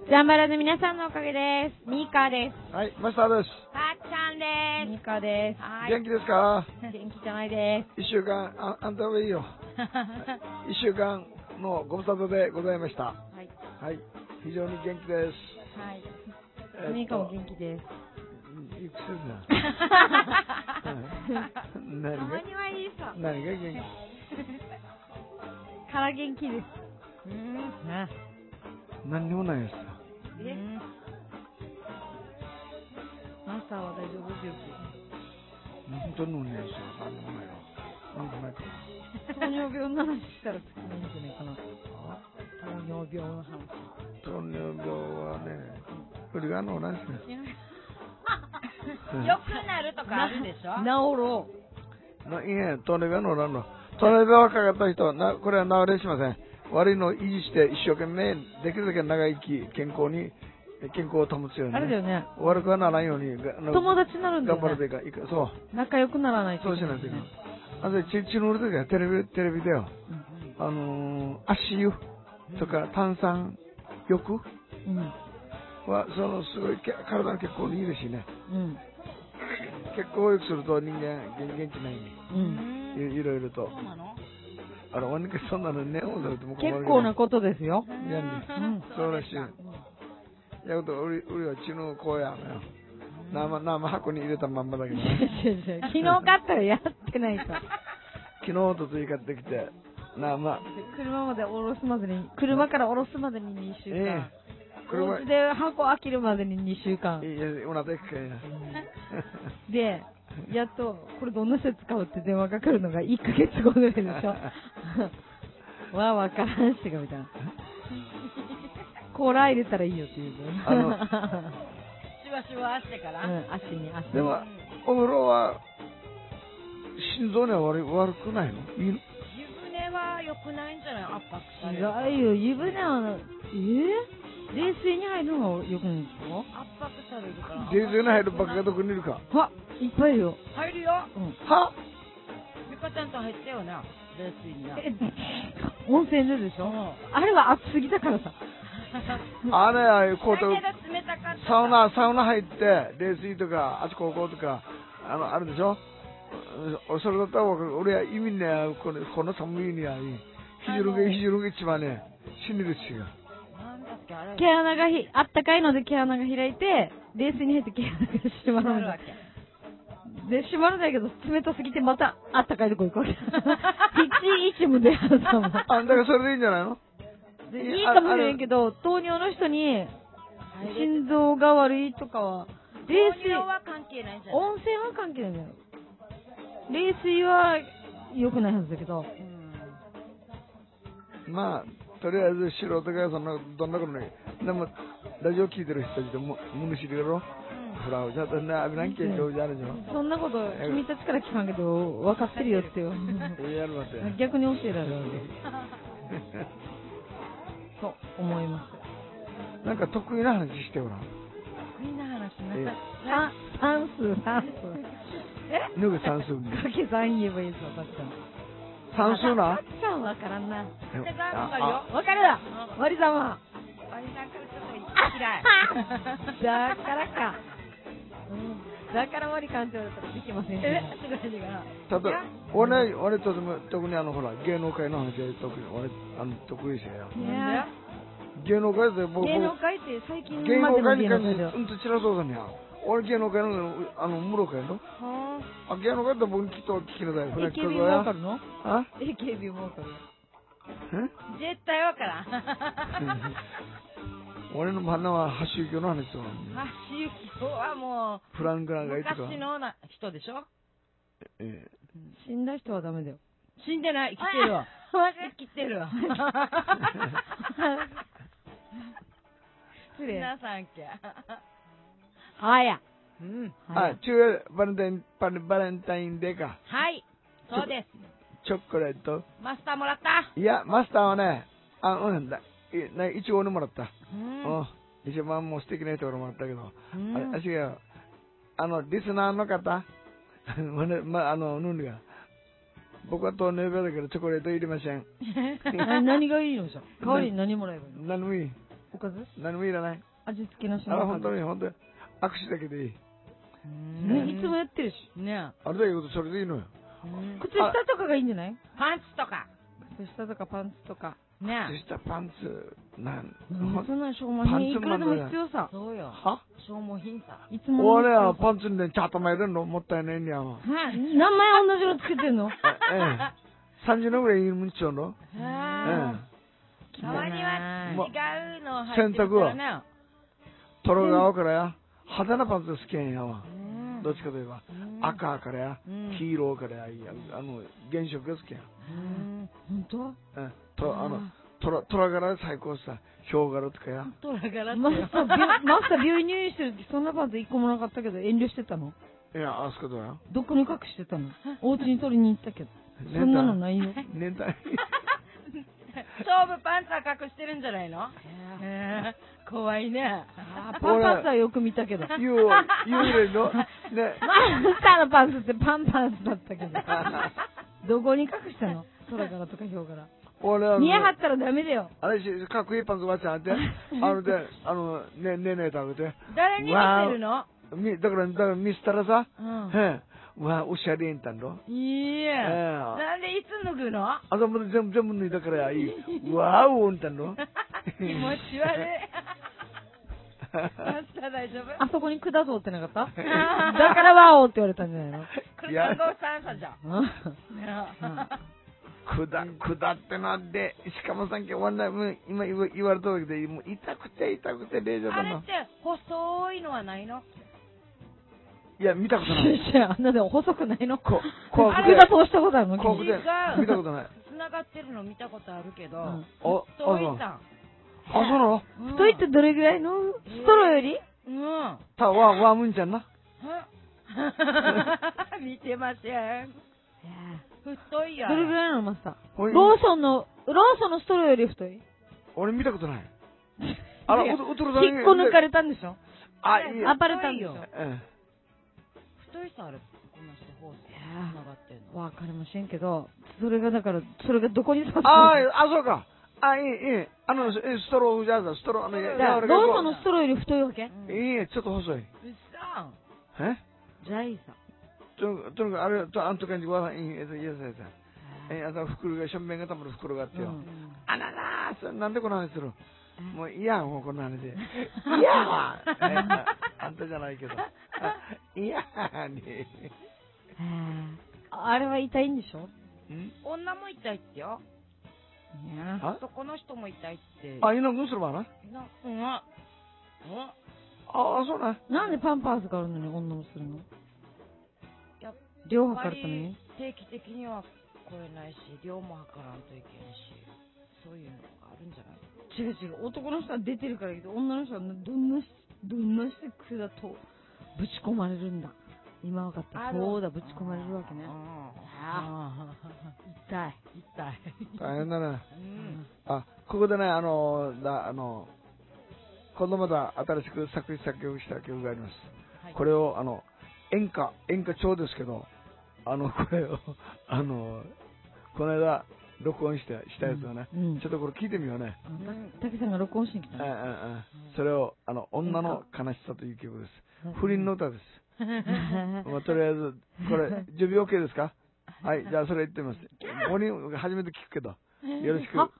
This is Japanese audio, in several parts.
ジャンバラの皆さんのおかげです。ミーカーです。 はい、マスターです。 たっちゃんです。 ミーカーです。 はい。 元気ですか？ 元気じゃないです。 一週間、あんたはいいよ。一週間のご無沙汰でございました。 はい。 はい、非常に元気です。 はい。ミーカーも元気です。 いい癖だ。何がたまにはいいさ。 何が元から元気です。 気？何にもないですよ。 マスターは大丈夫ですよ。 本当にもないですよ。何にもないよ。なんかないかな。 糖尿病の話したら次ないんじゃないかな。糖尿病の話。 糖尿病はね、これがなんですね。 よくなるとかあるでしょ？ 治ろいいね、糖尿病のなんの。糖尿病がかかった人、これは治れしません。悪いのを維持して一生懸命できるだけ長生き、健康を保つように、 う。あれだよね。 悪くはならないように、 友達になるんだよね。 頑張るべきか、そう。 仲良くならないとそいうけないしないといけない。あと、血のるときはテレビだよ。足湯とか炭酸浴は、すごい体の血行にいいですしね。血行を良くすると人間元気ないんで。いろいろと。 そうなの？ わにかそんなのね、もされても困るけど。 結構なことですよ。 いやね、そうらしい。やると、俺は血の子やのよ。生箱に入れたまんまだけどね。 昨日買ったらやってないと。 昨日とつい買ってきて、 車から下ろすまでに2週間。お家で箱開けるまでに2週間。 いや、うなでっかいな。 で、やっと、これどんな人使うって電話かかるのが1ヶ月後ぐらいでしょ。わからんしがみたいな。コーラ入れたらいいよって言うの。 シュワシュワしてから。 足に。 でも、お風呂は、心臓には悪くないの？いいの？ 湯船は良くないんじゃない？圧迫される。 違うよ、湯船は、冷水に入るのが良くないんですか？ 圧迫されるから。 冷水に入るばっかがどこにいるか。 いっぱいいるよ。 入るよ。 は？ ミカちゃんと入ったよな、冷水にな。 温泉ででしょ？あれは熱すぎたからさ。 あれ、こうと、 冷たかった。 サウナ入って、冷水とか、あちこことか、あるでしょ？それだったら俺は意味ね、この寒いには、ひじるが一番ね、死にるしよ。 毛穴があったかいので毛穴が開いて、冷水に入って毛穴が閉まるわけ。で、閉まるんだけど、冷たすぎてまたあったかいとこ行くわけ。一も出はずだもん。 だからそれでいいんじゃないの？ いいかもしれんけど、糖尿の人に心臓が悪いとかは、冷水は関係ないんじゃない？ 温泉は関係ないんだよ。冷水は良くないはずだけど。 まあ、とりあえず素人がどんなことない。でも、ラジオ聞いてる人たちでも、むしりだろ？ほら、ちょっとね、危ないけど、じゃあるじゃん。 そんなこと、君たちから聞かんけど、分かってるよってよ。 やるわって。 逆に教えられるわけ。と思います。 なんか得意な話してごらん。 得意な話算数。 脱ぐ算数。 かけ算言えばいいぞ、たっちゃん。 算数な？ たっちゃんわからんな。 わかるよ。 わかるわ。割り算は。 割り算からちょっと嫌い。 だからか。だから割り勘って言われたらできませんね。 ただ、俺と特にほら、芸能界の話は得意ですよ。芸能界で僕、 芸能界って最近芸能界に芸能界では。 ちらそうだね。俺芸能界の、ムロ界の芸能界って僕にきっと聞きなさい。 AKB もわかるの ？AKB もわかる。 絶対わからん。 俺の花は橋幸夫の話そうなの。 橋幸夫はもう、 フランクランがいつか。 昔の人でしょ？ 死んだ人はダメだよ。 死んでない、生きてるわ。生きてるわ。 失礼。 皆さんけ。 はや。 中バレンタインデーか。 はい、そうです。 チョコレート。 マスターもらった？ いや、マスターはね、いちごにもらった。一番もう素敵な人からもらったけど。違う。リスナーの方、ヌンリが。僕は糖尿病だけどチョコレート入れません。 何がいいのじゃ？代わりに何もらえばいいの？ 何もいい。 おかず何もいらない。 味付けのあれ本当に握手だけでいい。 ね、いつもやってるし。 ねあれだけどそれでいいのよ。 靴下とかがいいんじゃない？ パンツとか。 靴下とかパンツとか。 ね靴下、パンツ、 そんな消耗品いくらでも必要さ。 そうよ。 は消耗品さ。 いつも。 俺はパンツにね、ちゃんと巻いてんのもったいないんやわ。 何枚同じのつけてんの ？30のぐらいいるもんちゃうの？ たまには違うの入って洗濯はるからね。 トロが青からや、派手なパンツ好きやんやわ。どっちかといえば、赤からや、黄色からや、原色が好きやん。 本当？ トラ柄最高さ、ヒョウ柄とかや。 トラ柄ってマスター病院入院してる時そんなパンツ一個もなかったけど遠慮してたの？ いや、あそこだよ。 どこに隠してたの？お家に取りに行ったけど。そんなのないよ。 年代。 勝負パンツは隠してるんじゃないの？怖いね。 パンパンツはよく見たけど。 幽霊の、ね。 マスターのパンツってパンパンツだったけど。どこに隠したの？トラ柄とかヒョウ柄。 俺見え張ったらダメだよ。 あれかっこいいパンツわっちゃんって、ねえ食べて。 誰に見せるの？ だから見せたらさ、わあ、おしゃれんたんろ。 いや。なんでいつ脱ぐの？ あそこで全部脱いだからいい。わあ、おんたんろ。 気持ち悪い。マスター大丈夫？ あそこに下ぞってなかった？だからワオって言われたんじゃないの？ これ看護師さんさじゃん。 下ってなって、しかもさっき今言われたわけで、もう痛くて冷静だな。 あれって細いのはないの？ いや、見たことない。 あんなでも細くないの？ こあれが通したことあるの？ こうで見たことない。 繋がってるの見たことあるけど、 太いさん。 あ、そうなの？ 太いってどれぐらいの？ストローより？ ワムンちゃんな。 見てません。太いや。 どれぐらいなのマスター？ローソンのストローより太い？ 俺見たことない。 あら、引っこ抜かれたんでしょ？暴れたんでしょ？ 太いさある。この人ホース繋がってんの。 わかりませんけど、それがどこに刺さる？ そうか。いい。ストローじゃストロー、 ローソンのストローより太いわけ？ いい、ちょっと細い。 じゃあいいさ。 とにかく、あんと感じは、袋が、正面がたまる袋があってよ。なんでこの話する？もういや、もうこんな話で。いやあんたじゃないけど。いやに。 あれは痛いんでしょ？ 女も痛いってよ。男の人も痛いって。 いなくするわな。そうな。 なんでパンパースがあるのに女もするの？量測るために？ 定期的には来れないし、量も測らんといけんし、そういうのがあるんじゃない？違う。 男の人は出てるからけど、女の人はどんなして管とぶち込まれるんだ。今わかった。そうだ、ぶち込まれるわけね。痛い。 大変だね。ここでね、今度また新しく作詞作曲した曲があります。これを、演歌調ですけど、これを、この間、録音したやつをね、ちょっとこれ聞いてみようね。 竹さんが録音してきた。 それを、女の悲しさという曲です。不倫の歌です。とりあえず、これ、準備 OK ですか？はい、じゃあそれ言ってみます。ここに初めて聞くけど、よろしく。はい。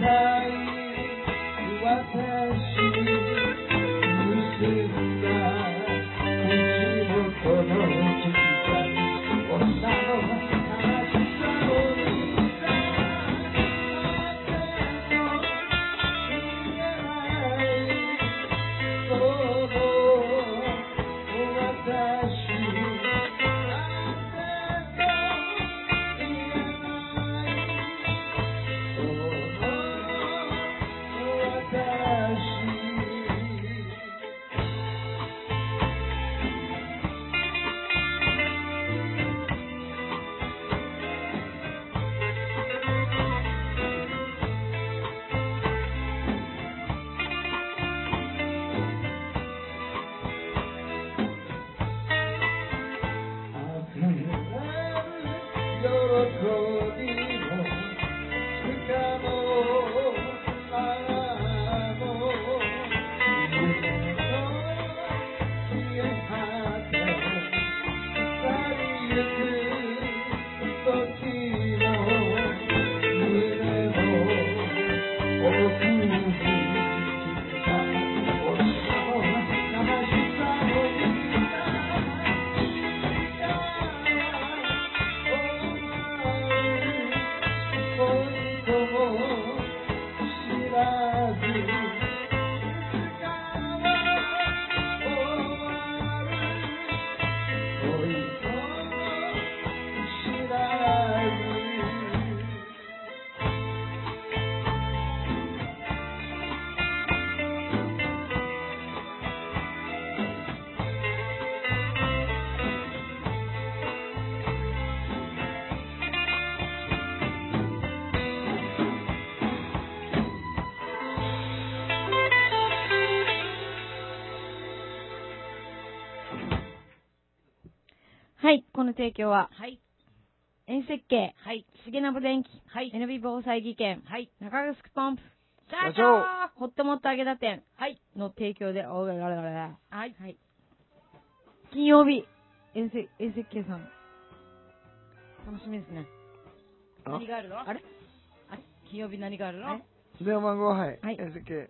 はい、この提供は、 はい。 遠石系、 はい。 重信電機、 はい。 NB 防災技研、 はい。 中城ポンプ、 社長ホットモット揚げ田店はい。 の提供で、おががらがら。 はい。 はい。金曜日、遠石系さん。楽しみですね。 何があるの？ あれ金曜日何があるの？ 電話番号、はい。 はい NCK。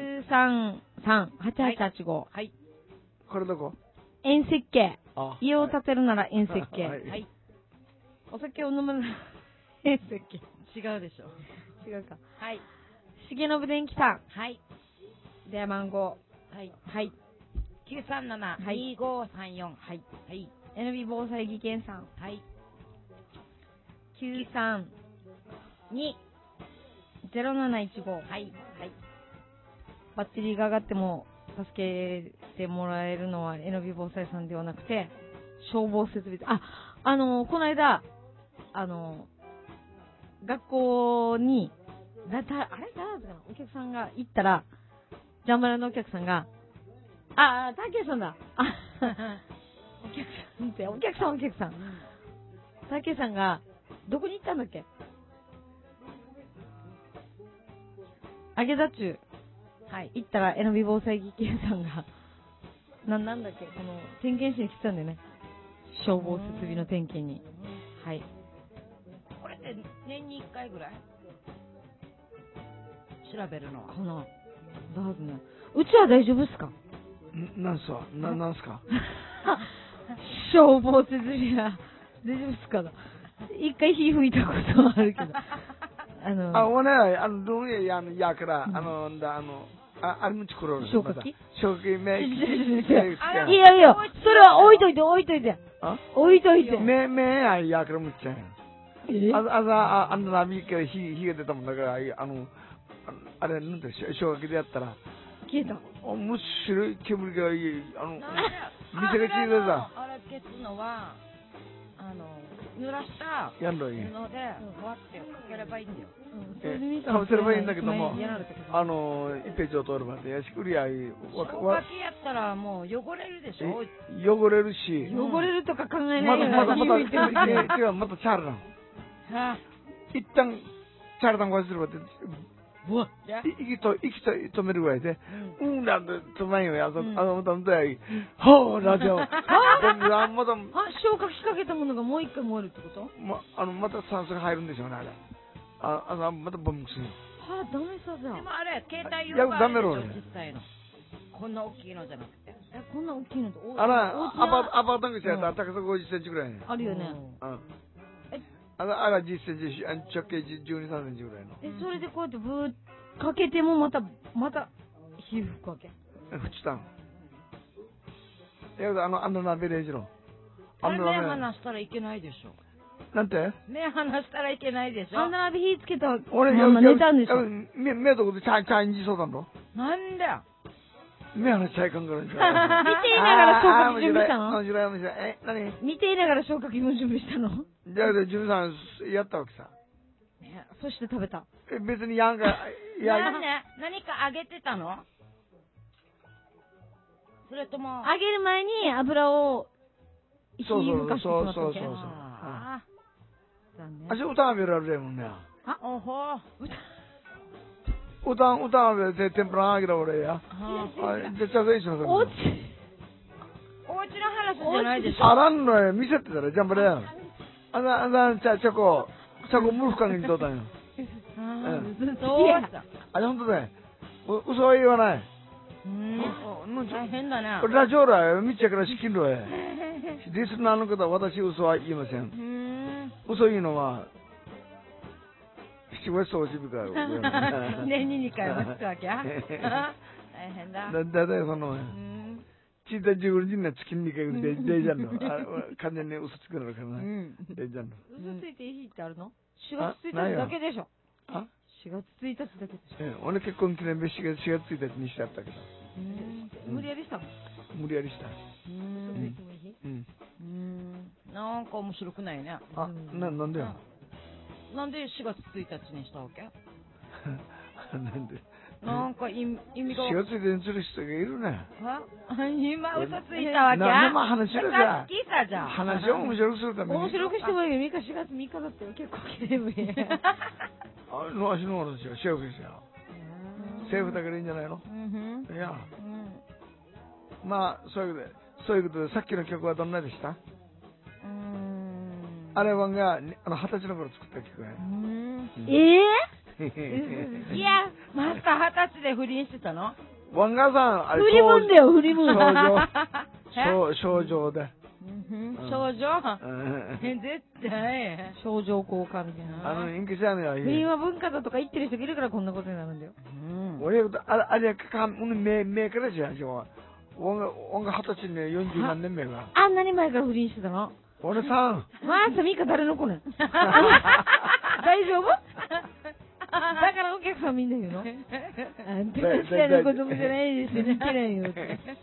933-8885。 はい。 これどこ？ 遠石系。 あ、 家を建てるなら遠石系。 はいはい。 お酒を飲むなら遠石系。 違うでしょ。 違うか。 はい。 重信電機さん。 はい。 電話番号。 はい。 はい。 937-2534。 はい。 はい。 NB 防災技研さん。 はい。 932-0715。 はい。はい。 バッテリーが上がっても助けてもらえるのは NB 防災さんではなくて、消防設備で、この間、学校に、あれ誰だったかな、お客さんが行ったら、ジャンバラのお客さんが、たけさんだ。お客さん。たけさんが、どこに行ったんだっけ？揚げだ中。はい。行ったら、NB 防災技研さんが、なんだっけ、点検しに来てたんだよね。消防設備の点検に。はい。 これって年に1回ぐらい調べるのは。 かな。だはずね。うちは大丈夫っすか？ なんすか消防設備は大丈夫っすかだ。一回火吹いたことはあるけど。 我呢，容易压克拉，あれも作ろう。 消火器？ 消火器め。 いや、それは置いといて。置いといて。 めやからむっちゃん。ナビから火が出たもんだから、あれなんだ消火器でやったら。 消えた。 面白い煙がいい。店が小さいさ。 あれ消すのは、濡らした布で、こうやってかければいいんだよ。 かぶせればいいんだけども、一ページを通ればやしくりやい。 消火器やったらもう汚れるでしょ。 汚れるし。 汚れるとか考えないよ。 また違う、またチャールな。一旦チャールなんかするばって、息と止めるぐらいで、なんで止まんよや、またラジオ。また、 消火器かけたものがもう一回燃えるってこと？ また酸素が入るんでしょうね、あれ。またボムする。 はあ、ダメさだ。 でもあれ、携帯いや用があるでしょ、 ダメろ実際の。こんな大きいのじゃなくて。 こんな大きいのと、 あら、 お家アパート口やったら高さ50センチぐらいね。 あるよね。 うん。あら10センチ、直径12、3センチぐらいの。 それでこうやってブーかけてもまた火吹くわけ。 ふちたん。いや、あんな鍋レージの。 あれ、目離したらいけないでしょ。 なんて目離したらいけないでしょ。 あんな鍋火つけた俺、 まんま寝たんでしょ。 目とこでチャインジそうだろなんだよ。 目離しちゃいかんから。 見ていながら消火器準備したの？ 面白い。何見ていながら消火器も準備したの？ じゃあ、ジムさん、やったわけさ。 そして食べた。 別にやんか、 何かあげてたの？それとも。 揚げる前に油を火吹かしてしまったわけ。 そう。 残念。 あし、歌食べられるもんね。 あ、おほ。 歌食べて天ぷら揚げられや。じゃあ、一緒おうちの話じゃないでしょ。 あらんのよ、見せてたら、ジャンプで。チョコムルフカンにとったんよ。 そうだ。 本当だよ。嘘は言わない。 大変だね。 ラジオラ、見ちゃから資金ろや。リスナーの方は私嘘は言いません。嘘言うのは、7月掃除日から。 年に2回はつくわけや。大変だ。 だよ、その。1日15日には月に2回でデイジャンの。完全に嘘つくのかな。デイジャンの。 嘘ついていい日ってあるの？ 4 月1日だけでしょ。 あ ?4 月1日だけでしょ。 俺結婚記念日4月1日にしてあったけど。 無理やりしたの？ 無理やりした。 なんか面白くないね。 なんでよ。 なんで4月1日にしたわけ？ なんでなんか意味が。 4月1日にする人がいるね。 今嘘ついたわけ？ 話しろじゃ。 じゃ。 話を面白くするために。 面白くしてもいいよ。ミカ4月3日だったよ。結構記念日。 わしの話はシェフですよ。セーフだからいいんじゃないの？いや。まあ、そういうことで、さっきの曲はどんなでした？あれはが、20歳の頃作った曲や。 いや、 マスター20歳で不倫してたの？ ワンガーさん、あれ、 振り分だよ、振り分。 少女で。 少女？絶対。 少女効果みたいな。 インクシャーのや。 不倫は文化だとか言ってる人いるからこんなことになるんだよ。 俺、あれ、目からじゃん、ワンが20歳ね、40何年目が。 あんなに前から不倫してたの？ 俺さん。 まあ、ミカ誰の子ねん。大丈夫？だからお客さんみんな言うの？あんたの下の子供じゃないですよ、似てないよって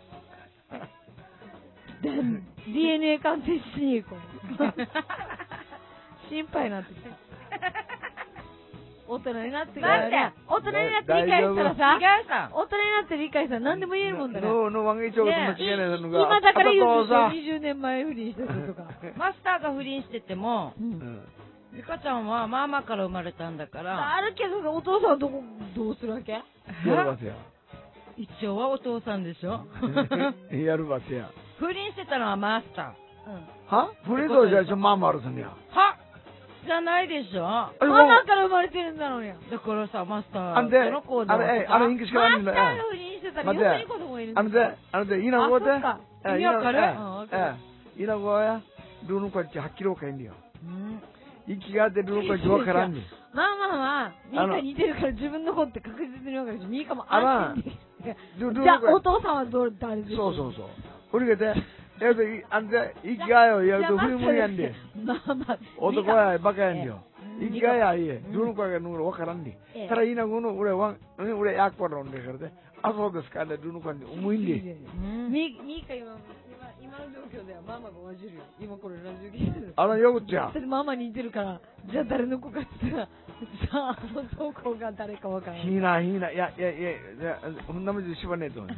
。DNA 鑑定しに行こう。心配になってきた。大人になってからね。大人になって理解したらさ、大人になって理解したら何でも言えるもんだね。今だから言うと20年前不倫した人とか。 マスターが不倫してても、リカちゃんはママから生まれたんだから。 あるけどお父さんはどうするわけ？ やるわけや。 一応はお父さんでしょ？ やるわけや。 不倫してたのはマスター。は？不倫とじゃママあるさんや。 は？じゃないでしょ？ママから生まれてるんだろうや。 だからさ、マスター。 あれ、インクしかないんだよ。 マスターが不倫してたら、横に子供いるんだよ。 いなごで。 意味わかる？ いなごや、ルーのこっちはっきりわかんねよ。息が出るのこっちわからんね。 ママは、ミカ似てるから自分の子って確実にわかるし、ミカも安心できる。じゃあ、お父さんは誰ですか？ そう。俺がで、息がよ、やると振り向いやんで。男はバカやんでよ。息がやいえ、どの子がのわからんね。ただいなごの俺やっぱらんでからで、あ、そうですかね、どの子に重いんで。 ミカ今の状況ではママがわじるよ。今これラジオ聞いてる。 よくちゃ。 ママに似てるから、じゃあ誰の子かって言ったら、さあ、その子が誰かわからない。 いや、こんなもんでしばねえと思う。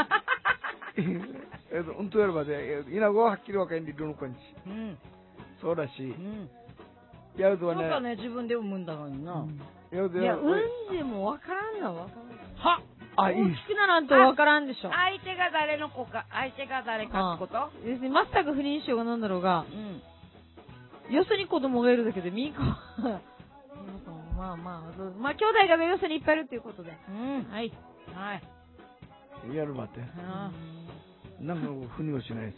うんとやればで、いなごははっきりわかんで、どの子に。そうだし。やるとはね。 そうかね、自分で産むんだのにな。 いや、産んでもわからんな、わからん。 は大きくならんとわからんでしょ。 相手が誰の子か、相手が誰かってこと？ 別にマスターが不倫しようがなんだろうが、よそに子供がいるだけでミカは、 まあまあ、まあ兄弟が要するにいっぱいいるっていうことで。 うん。 はい。 はい。 やるばって。 あなんか腑に落ちないです。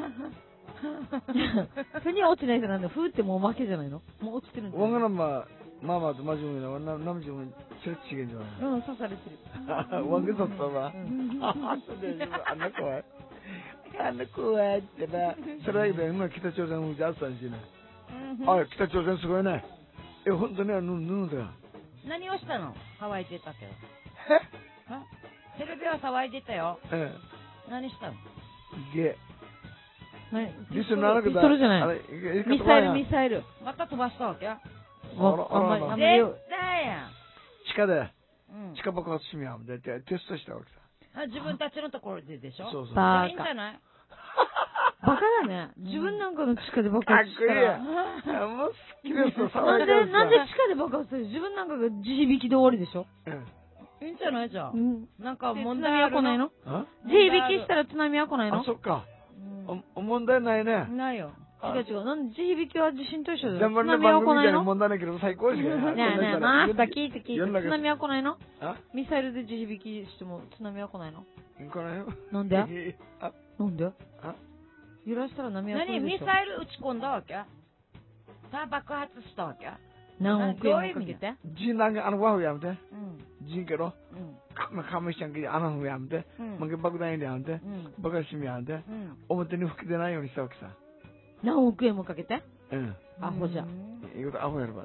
腑に落ちない人なんだ。ふってもう負けじゃないの？もう落ちてるんじゃない？ わがらま、まあまあと真面目な、なみじも、ちょっと違うんじゃないうん、刺されてる。 わんげさったわ。あ、そうだよ、あんな怖い。あんな怖いってな。それだけで、今北朝鮮もじゃあったんしね。あ、北朝鮮すごいね。本当に布だよ。 何をしたの？騒いでたけど。 えテレビは騒いでたよ。 え何したの？ ゲ。 ピストルじゃない。ミサイル。 また飛ばしたわけ？ あ絶対やん。 地下で、 うん。 地下爆発しみやんで、テストしたわけさ。 自分たちのところででしょ？ そうそう。 バカいいんじゃない？ バカだね。自分なんかの地下で爆発したら。 もう好きですよ、 なんで地下で爆発する？自分なんかが地響きで終わりでしょ？ いいんじゃないじゃん。 うん。 なんか問津題ある波は来ないの？地響きしたら津波は来ないの？ あ、そっか。問題ないね。 ないよ。 違う。なんで地響きは地震と一緒だよ。 全部ね、 津波は来ないの？ 問題ないけど最高ですよ。 ねえ、マスター聞いて。津波は来ないの？ あ、 ミサイルで地響きしても津波は来ないの？ 来ないよ。 なんで？ あ、 なんで？ あ、 揺らしたら波は来るでしょ。 何？ミサイル撃ち込んだわけ？爆発したわけ？ 何億円もかけて？ ジンなんかワフやめて。 うん。 ジンけど。カメシャンキあのふやめて。もう爆弾入れやめて。爆発しみやめて。表に吹き出ないようにしたわけさ。 何億円もかけて？ うん。 アホじゃ。 いいことアホやるばって。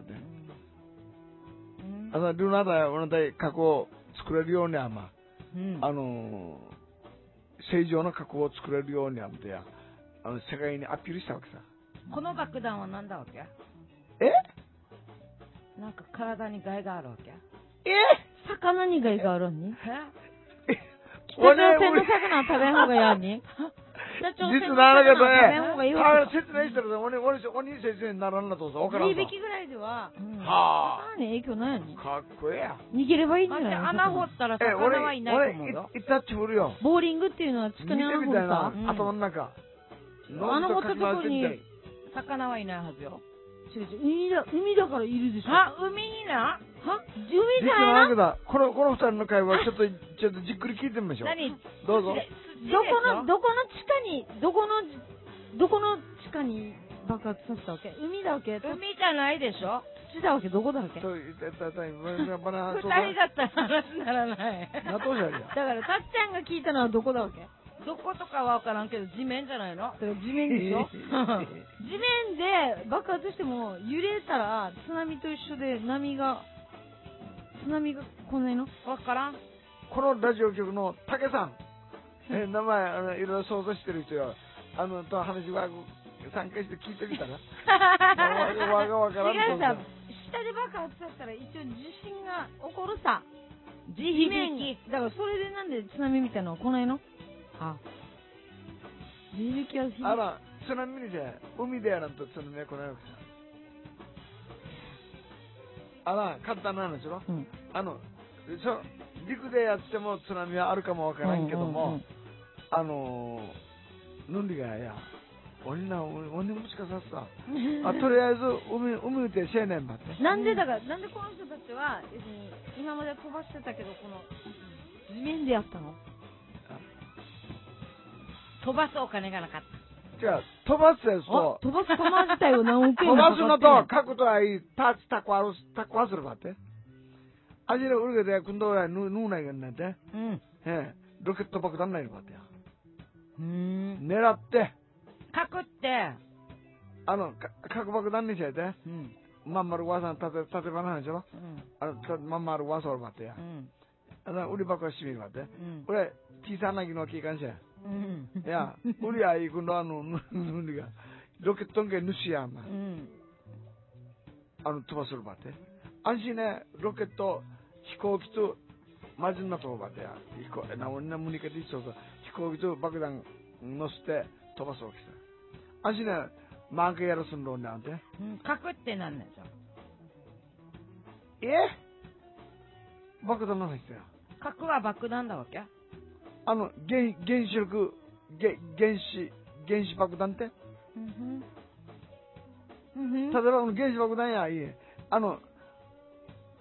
ルナダー、加工作れるようにはまあ、正常な加工を作れるようにはってや、世界にアピールしたわけさ。 この爆弾は何だわけ？なんか体に害があるわけ？ 魚に害があるに？北俺朝鮮の魚は食べん方がやに？北朝鮮実のならか魚は食べん方がいいわけ。 説明したら、鬼先生にならんなとさ、わからんさ。 地響きぐらいでは、 は魚に影響ないのに。 かっこええや。 逃げればいいんじゃないの？ 穴掘ったら魚はいないと思うよ。 俺、いったっちぶるよ。 ボーリングっていうのは地下に穴掘るさ。 頭の中。 穴掘ったところに魚はいないはずよ。 違う、海だからいるでしょ。 海にな？ 海じゃないの？ この二人の会話、ちょっとじっくり聞いてみましょう。 何？ どうぞ。 どこの地下に爆発させたわけ？海だわけ？ 海じゃないでしょ？ 土だわけ？どこだわけ？ 二人だったら話にならない。 だからたっちゃんが聞いたのはどこだわけ？ どことかは分からんけど地面じゃないの？ だから地面でしょ？地面で爆発しても揺れたら津波と一緒で津波が来ないの？ 分からん。 このラジオ局の竹さん、名前いろいろ想像してる人よ。と話は参加して聞いてみたら。わがわからんと。 違うさ、下で爆発させたら一応地震が起こるさ。 地響き。 だからそれでなんで津波みたいなのは来ないの？地響きは津波にで、海でやらんと津波は来ないわけさ。簡単な話よ。陸でやっても津波はあるかもわからんけども、ぬんりがや、鬼もしかさすさ。とりあえず、海でせえねんばって。 なんでこの人たちは、今まで飛ばしてたけど、この、地面でやったの？ 飛ばすお金がなかった。 違う、飛ばすやつと、 飛ばす玉自体を何億円飛ばすのと、書くとはいい、たこわするばって。あじれうるげで、今度はぬないがんなんて。ロケット爆弾ないのばってや。狙って、 核って、 核爆弾にしちゃえて、まんまるわさん、立てばなんでしょ？まんまるわさおるばってや。売り爆はしみるばって。これ、小さなぎの機関車。いや、売りはいい、今度ぬりが。ロケットんけぬしやんま。飛ばするばって。安心ね、ロケット、飛行機と、まじんなとこばってや。なむにかでいっそうと、飛行機と爆弾乗せて飛ばすわけさ。安心ね、マーケやらすんろんなんて。 核ってなんねんじゃん。 爆弾の話だよ。 核は爆弾だわけ？ 原子爆弾って。例えば原子爆弾やいい。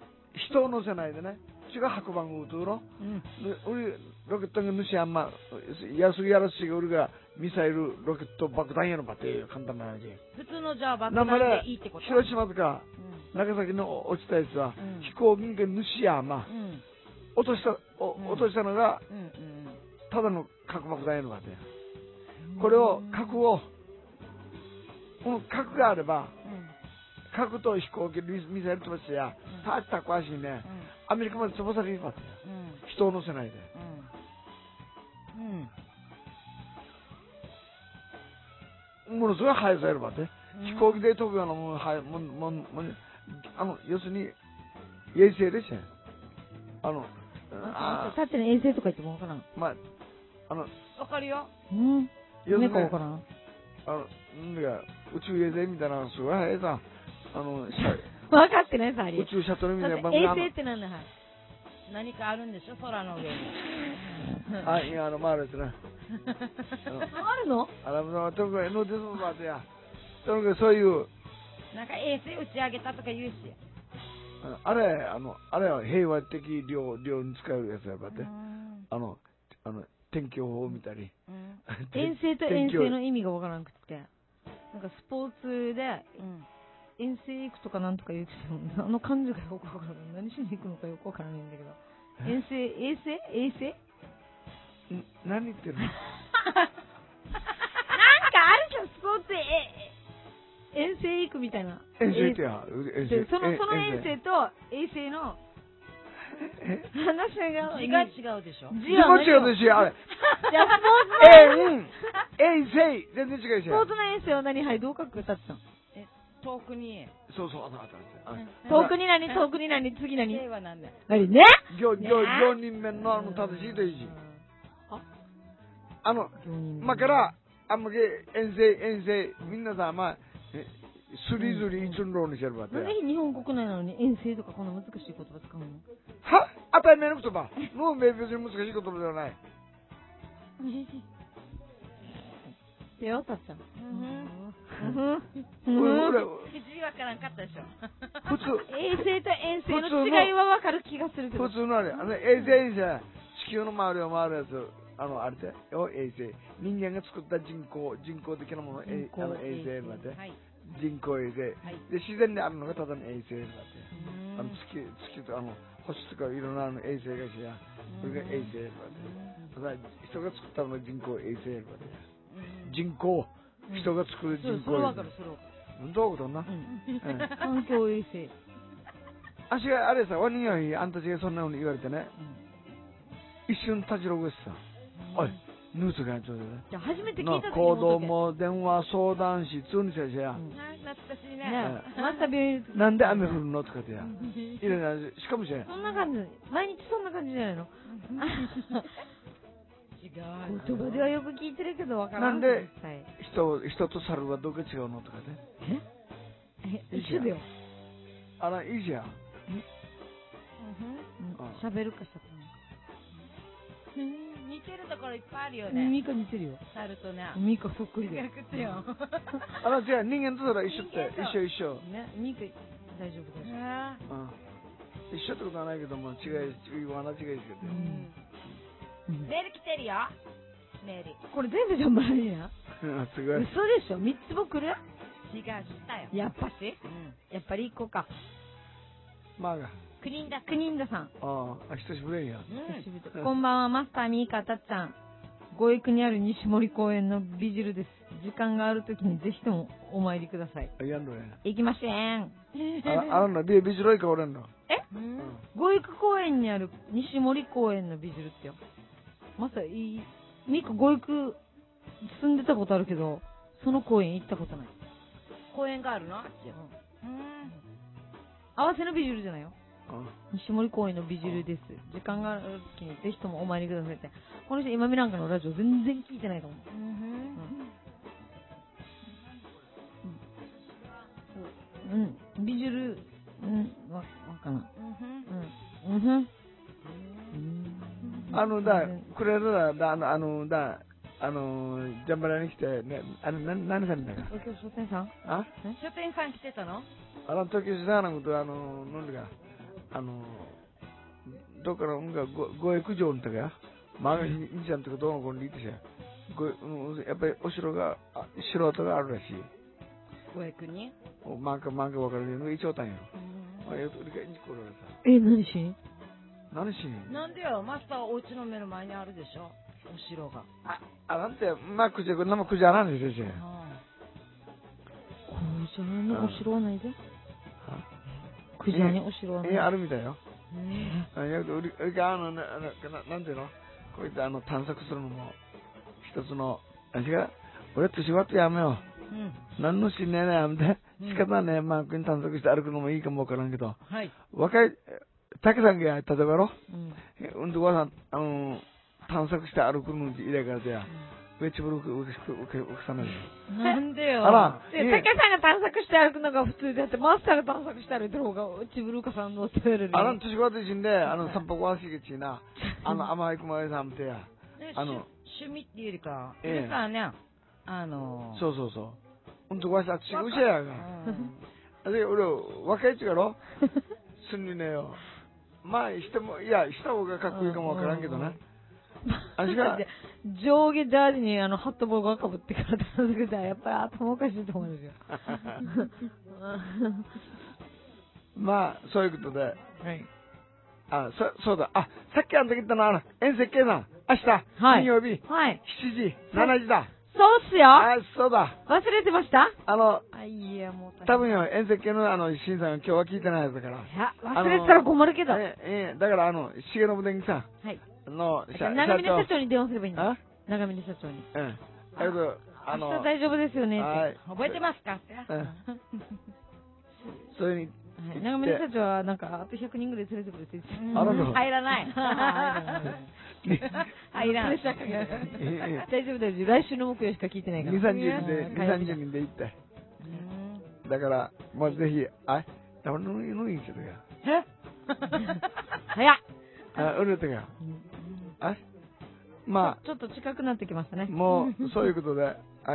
人を乗せないでね。違う白板を打つろ。俺、ロケットが主あんま、安いやらしい俺がミサイル、ロケット、爆弾やのばって、簡単な話。 普通のじゃあ爆弾でいいってこと？ 広島とか、長崎の落ちたやつは、飛行機が主やま、落としたのが、ただの核爆弾やのばって。これを、この核があれば、核と飛行機、ミサイル飛ばしてや、たくわしいね、アメリカまで飛ばされるかって。人を乗せないで。ものすごい速さやるばって。飛行機で飛ぶようなもの、要するに、衛星でしょ。 縦の衛星とか言ってもわからん。 わかるよ。 夢かわからん。 宇宙衛星みたいな、すごい速いさ。 分かってないさ、あり。 宇宙シャトルみたいな番組。衛星ってなんだ、はい。 何かあるんでしょ、空の上に。 いや、回るやつね。 回るの？ とにかく、そういう。 なんか衛星打ち上げたとか言うし。 あれは平和的量に使うやつやばって。天気予報を見たり。 遠征と遠征の意味がわからなくて。なんかスポーツで、遠征行くとかなんとか言うけど、漢字がよくわからない。何しに行くのかよくわからないんだけど。衛星何言ってるの？ なんかあるじゃん、スポーツ遠征行くみたいな。 遠征ってや。 その遠征と衛星の話が字が違うでしょ。 字も違うでしょ、あれ。 じゃあスポーツ遠征全然違うし。 スポーツの遠征は何？はい、どう書く？たってたの？ 遠くに。 そう、 遠くに何？遠くに何？次何？ 遠は何だよ。 何ね？ 行人面の正しいといいし。から、遠征、みんなさ、スリズリ一ンローにしてるわって。 なんで日本国内なのに遠征とかこんな難しい言葉使うの？ は？当たり前の言葉。もう別に難しい言葉ではない。 でよ、たっちゃん。 俺、口わからんかったでしょ。 普通。 衛星と遠征の違いはわかる気がするけど。 普通のあれ、衛星さ、地球の周りを回るやつ、あれで、衛星。人間が作った人工的なもの、衛星なんで。人工衛星。で、自然であるのがただの衛星なんで。月と星とかいろんな衛星がしや、それが衛星なんで。人が作ったのが人工衛星なんで。人工、人が作る人工衛星。 それわかる、それわかる。どういうことな？ 環境衛星。 あれさ、ワニがあんたちがそんなのに言われてね、一瞬立ちろぐしさ。おい、ヌースがやっちゃうよね。 じゃあ初めて聞いた時に子供電話相談室に先生や。 懐かしいね。 また病院。 なんで雨降るのとかってや。しかもしれん。 そんな感じ。毎日そんな感じじゃないの？ 違う。 言葉ではよく聞いてるけどわからん。 なんで人と猿はどこが違うのとかね。 一緒だよ。 いいじゃん。 喋るかしゃべる。似てるところいっぱいあるよね。 ミカ似てるよ。 猿とね。 ミカそっくりだよ。 違うよ。 違う、人間とそれは一緒って、一緒。 ね、ミカ大丈夫だよ。 一緒ってことはないけども、違いですけど。 メール来てるよ。メール。 これ全部ジャンバラニーナ？ すごい。 嘘でしょ？3つも来る？ 違う、したよ。 やっぱし？やっぱり1個か。クニンダさん。 久しぶりや。 こんばんは、マスターミーカたっちゃん。五育にある西森公園の美汁です。時間があるときにぜひともお参りください。行きましえん。 美汁いか俺んの。 五育公園にある西森公園の美汁ってよ。まさミカ五育住んでたことあるけど、その公園行ったことない。 公園があるの？ 合わせの美汁じゃないよ。西森公園の美汁です。時間があるときにぜひともお参りくださいって。この人今ミランカのラジオ全然聞いてないと思う。美汁、わかんない。 くれるジャンバラに来て、ね、何さんだか。 東京書店さん？ 書店さん来てたの？ 東京書店のこと、なんだか、 どっかのご越城のとかや、兄ちゃんとかどの子にいてしやっぱりお城が、素人があるらしい。 ご役に漫画わかるよ。一応たんや。何しなんでよ、マスターお家の目の前にあるでしょ、お城が。 なんて、くじゃなんですよ。 くじゃにお城はないで。くじゃにお城はない。 あるみたいよ。なんていうのこういった探索するのも、一つの、俺と仕事やめよう。何のしんねえなやめて。仕方ねえ、国探索して歩くのもいいかもわからんけど、若い、竹さんが例えばろ、どこさん、探索して歩くのに入れからでや、ウチブルウクさないよ。 なんでよ。 竹さんが探索して歩くのが普通であって、マスターが探索して歩いてる方が、ウチブルカさんのせいで。 年ごとしんで、散歩わしげちな、甘い熊井さんてや。 趣味っていうよりか、ですからね、 そう。わしあっちぐしやが。俺、若いちがろ、すんにねよ。した方がかっこいいかもわからんけどな。 上下ジャージにハットボールがかぶってから探索したら、やっぱり頭おかしいと思うんですよ。 そういうことで。そうだ。さっき言ったの遠石系な。明日、金曜日、7時、7時だ。 そうっすよ。 そうだ。 忘れてました？ いや、もう。多分よ、遠石系の審査が今日は聞いてないやつだから。 いや、忘れてたら困るけど。 だから、重信電機さん。 長峰社長に電話すればいいんだ。長峰社長に。明日大丈夫ですよねって。 覚えてますかって。 そういうふうに。長峰社長はなんか、あと100人ぐらい連れてくれって言って。 入らない。入らない。 大丈夫大丈夫。来週の木曜しか聞いてないから。 2、30人で行って。だから、もうぜひ、だから、のいいけどや。 早っ。 うるてが。 ちょっと近くなってきましたね。 もう、そういうことで、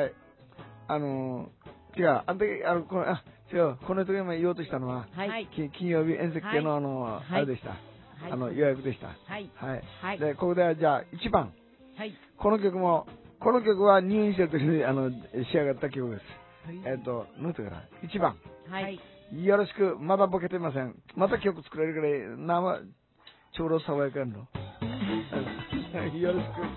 違う、この時今言おうとしたのは、金曜日遠石系のあれでした。予約でした。で、ここではじゃあ1番。この曲は入院してる時に仕上がった曲です。なんていうかな、1番。よろしく、まだボケてません。また曲作れるから、ちょうど爽やかんの。よろしく。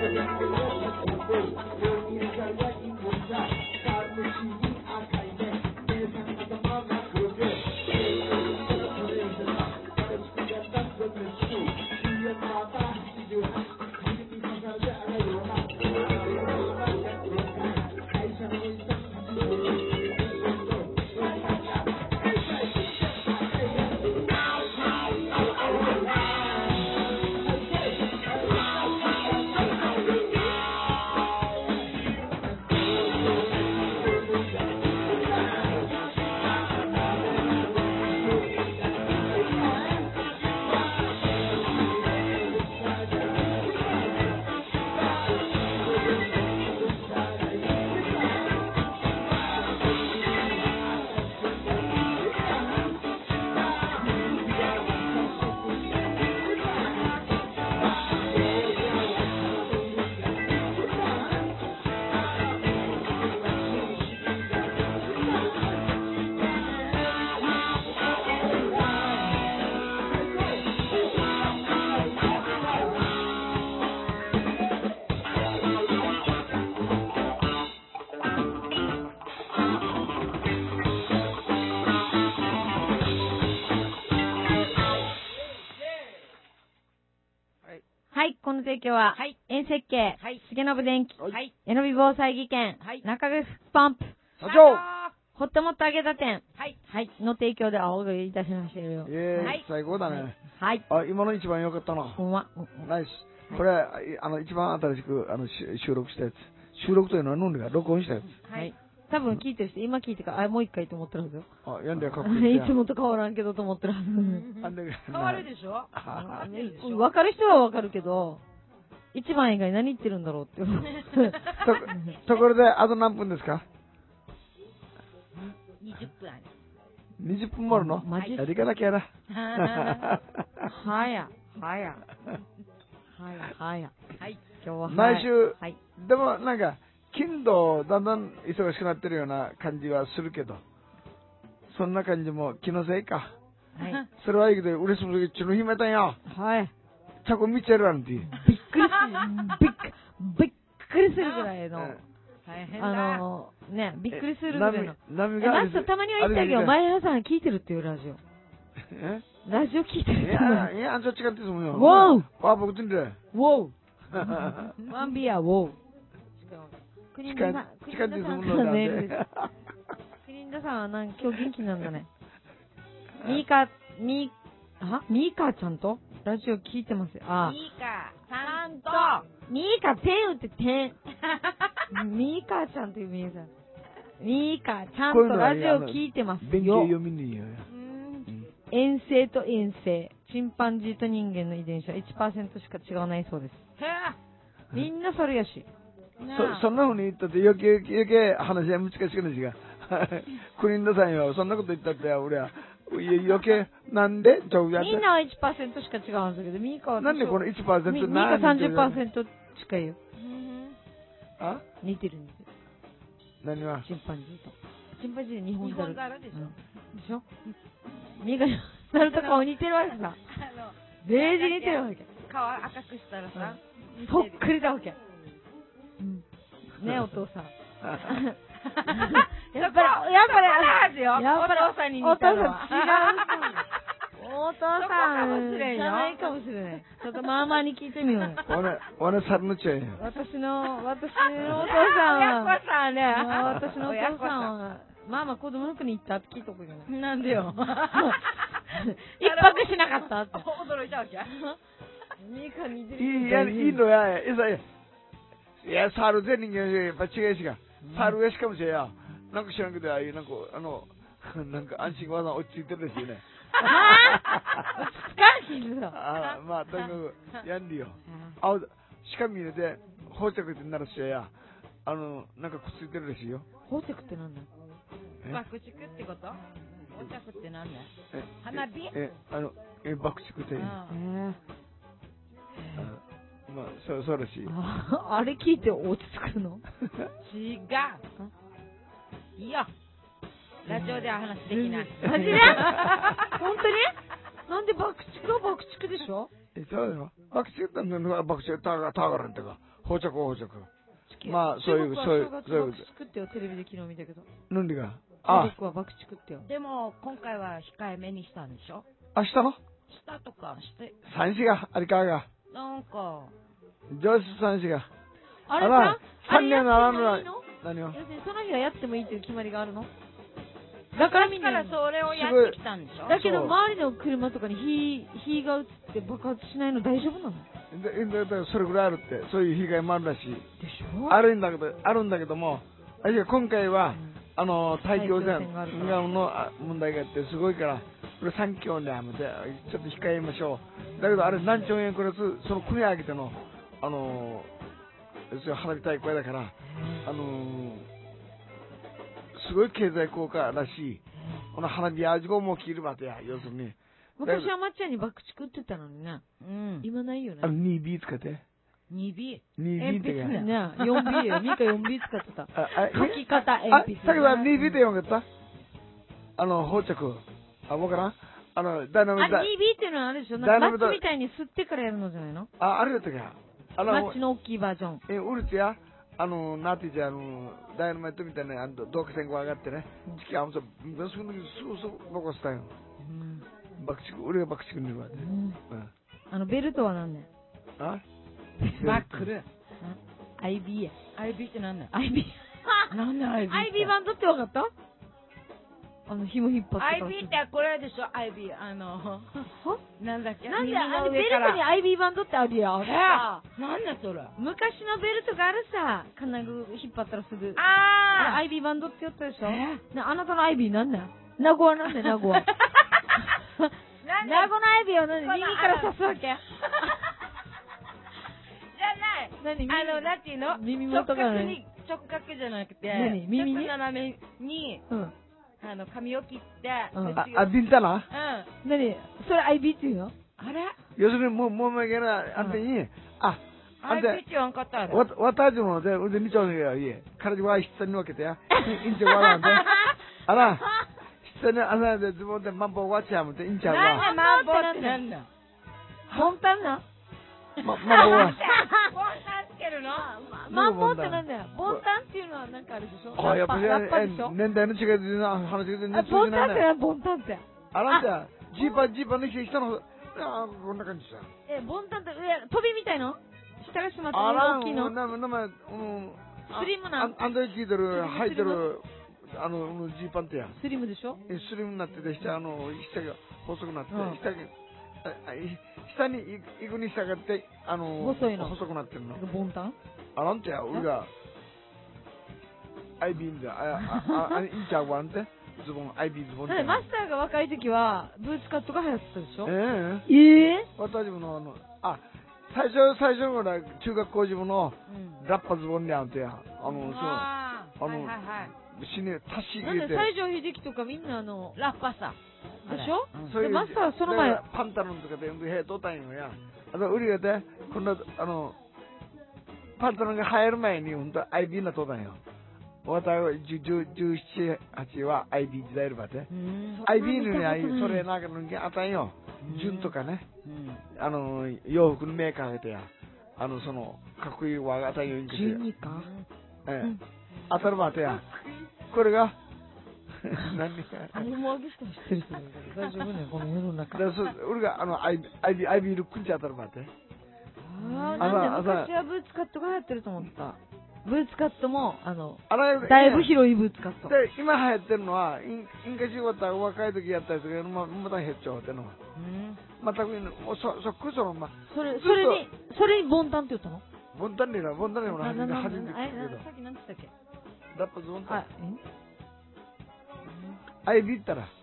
はい、この提供は、 はい。 遠設計、 はい。 重信電機、 はい。 えのび防災技研、 はい。 中口パンプ、 社長ホットモット揚げた店、 はい。 はい、の提供でお送りいたしましたよ。 はい。 最高だね。 はい。 あ、今の一番良かったな。 ほんま。 ナイス。これ、一番新しく、収録したやつ。収録というのは何が録音したやつ。 はい。多分聞いてる人、今聞いてから、もう一回と思ってるはずよ。 あ、やんでかっこいい。 いつもと変わらんけどと思ってるはず。 変わるでしょ。 わかる人はわかるけど、一番以外何言ってるんだろうって思う。 ところで、あと何分ですか ？20分ある。 20分もあるの？ マジやりかなきゃな。 はや。はい。今日は毎週、 はい。 でもなんか、金土だんだん忙しくなってるような感じはするけど、そんな感じも気のせいか。 はい。 それはいいけど、嬉しいちの暇だよ。 はい。 ちゃこ見ちゃるなんて。 びっくりするぐらいの。 大変だ。 ね、びっくりするぐらいの。 波が。 ラストたまには言ったけど、前原さん聞いてるっていうラジオ。ラジオ聞いてるって。 いや、ちょっと違ってすもんよ。 ウォーあ、僕とんで。 ウォーワンビアウォー。クリンダさんからメールです。クリンダさんは今日元気なんだね。ミーカちゃんとラジオ聞いてますよ。あ、 ミーカさんと、 ミーカ、点打って点。ミーカちゃんっていうミーさん。ミーカちゃんとラジオ聞いてますよ。 勉強読みによ。 遠征と遠征。チンパンジーと人間の遺伝子は 1% しか違わないそうです。みんなそれやし。 そんな風に言ったって余計話は難しくないしが。クリンダさんよ、そんなこと言ったって俺は余計なんでちょうやって。 みんなは 1% しか違うんですけど、ミーカはなんでこの 1% ミーカ 30% 近いよ。 あ？ 似てるんですよ。 何は？ チンパンジーと。チンパンジーで日本ザルでしょ。 でしょ？ミーカなると顔似てるわけさ。デージ似てるわけ。 顔赤くしたらさ、 そっくりだわけ。ねえ、お父さん。やっぱり、お父さんに似たのは。お父さん、じゃないかもしれない。ちょっとママに聞いてみようよ。 俺、猿のちゃんや。 私のお父さんは、 親子さんね。 私のお父さんは、ママ子供の国行ったって聞いとくよね。 なんでよ。 一泊しなかったって。 驚いたわけ。 いいのや。いや、猿全人間やっぱ違いしが。猿やしかもしれや。なんか知らんけど、なんか安心技落ち着いてるですよね。まあ、とにかく、やんりよ。しかも入れて、放着ってならしや、なんかくっついてるですよ。 放着ってなんだ？ 爆竹ってこと？放着ってなんだ？花火？ 爆竹って。まあ、そうらしい。 あれ聞いて落ち着くの？ 違う。いいよ。ラジオでは話できない。 マジで？本当に？なんで爆竹は爆竹でしょ？ そうだよ。爆竹って爆竹たがらんってか、 包着。まあ、そういう中国は正月爆竹食ってよ、テレビで昨日見たけど。 なんでか。 中国は爆竹食ってよ。 でも、今回は控えめにしたんでしょ？ 明日のしたとかして、 三子が、あれかが。 なんか、 上司三子が。 あれさ、 三年ならぬあれやってもいいの？ 何を要するにその日はやってもいいっていう決まりがあるの？だからみんな。 からそれをやってきたんでしょ？ だけど周りの車とかに火が映って爆発しないの大丈夫なの？ でそれぐらいあるって、そういう被害もあるらしい。 でしょ？ あるんだけども、今回は、大気汚染の問題があって、すごいから、これ3強でやめて、ちょっと控えましょう。だけど、あれ何兆円くらいその国上げての、花火大会だから、すごい経済効果らしい。この花火味がもう切るわけや、要するに。 昔は抹茶に爆竹売ってたのにね。 うん。 今ないよね。 2B 使って。 2B。 2B ってか。 ね、4B よ。ミカ 4B 使ってた。書き方、 鉛筆。だけど 2B って読んかった？包着。わからん？ダイナミット。 2B っていうのはあれでしょ？マッチみたいに吸ってからやるのじゃないの？ あれだったか。 マッチの大きいバージョン。 ウルツや、なんて言うダイナマイトみたいな、導火線が上がってね。時期あんまそう、すぐ残したよ。爆竹、俺が爆竹にいるわけ。 ベルトは何ね？ バックル。 IB や。 IB って何だ？ IB。 なんで IB？ IB バンドって分かった？紐引っ張って。 IB ってこれでしょ？ IB。なんだっけ？ なんでベルトに IB バンドってあるやん。 なんだそれ？ 昔のベルトがあるさ。金具引っ張ったらすぐ。IB バンドって言ったでしょ？あなたの IB なんだよ。名護はなんだよ、名護は。名護の IB は何？耳から刺すわけ？じゃない。なんていうの？ 耳元が直角じゃなくて、 何？耳に？ 斜めに、髪を切って、 ビンタな？ 何？それ IB っていうの？ あれ？ 要するに、もうめげな、あんたに、 IB って言わんかったあれ。 私もで、俺見ちゃうのよ、いえ。体は必須に分けてや。インチャワなんで。あら、必須に、で、ズボンでマンボウワチャムで、インチャワ。 なんでマンボウってなんだ？ ボンタンな？ マンボウは。 ボンタンつけるの？ マンボウってなんだよ。ボンタンっていうのはなんかあるでしょ？ やっぱり、年代の違いで話が全然違う。 ボンタンって何？ボンタンって。 なんだ、ジーパンの人の、こんな感じさ。 ボンタンって、飛びみたいの？下が閉まって大きいの？スリムな。 アンドレ聞いてる、履いてる、ジーパンってや。 スリムでしょ？ スリムになってて、下が細くなって、下に行くに従って、細くなってるの。 ボンタン？ なんてや、俺が、IB んだ。インチャーワンって、ズボン、IB ズボンって。 マスターが若い時は、ブーツカットが流行ってたでしょ？私も最初の頃中学校時分のラッパズボンにあってや、死ね、足し入れて。 西城秀樹とかみんなラッパさ。 でしょ？で、マスターはその前。 パンタロンとかで、へとったんよや。売りがで、こんな、パンタロンが流行る前に、ほんと IB なとったんよ。私は17、8は IB 時代るばて。IB のに、それなんかのあったんよ。純とかね。洋服のメーカーがてや。かっこいいわがあったんよ。 12か？ 当たるばてや。これが、 何もあげしても知ってる人だけど、大丈夫ね、この世の中。 俺がIB ルックに当たるばて。 なんで昔はブーツカットが流行ってると思った。ブーツカットも、だいぶ広いブーツカット。 で、今流行ってるのは、インカシワタ若い時やったやつが、また減っちゃうってのは。また、そっくりそのまま。 それにボンタンって言ったの？ ボンタンにも初めて聞くけど。 さっき何て言ったっけ？ ラッパズボンタン。IB ったら。